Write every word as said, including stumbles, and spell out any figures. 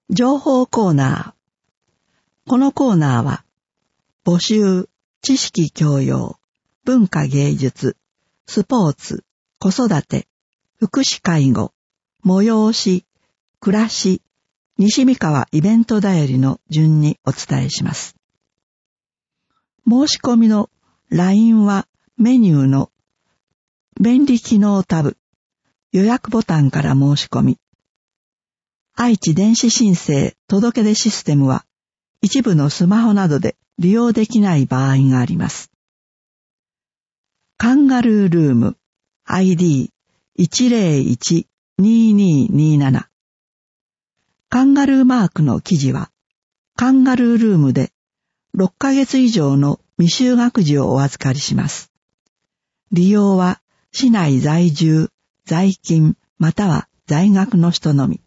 情報コーナー。このコーナーは、募集、知識教養、文化芸術、スポーツ、子育て、福祉介護、催し、暮らし、西三河イベントだよりの順にお伝えします。申し込みの ライン はメニューの便利機能タブ、予約ボタンから申し込み、愛知電子申請届出システムは一部のスマホなどで利用できない場合があります。カンガルールーム アイディーいちゼロいちににになな カンガルーマークの記事はカンガルールームでろっかげつ以上の未就学児をお預かりします。利用は市内在住、在勤または在学の人のみ。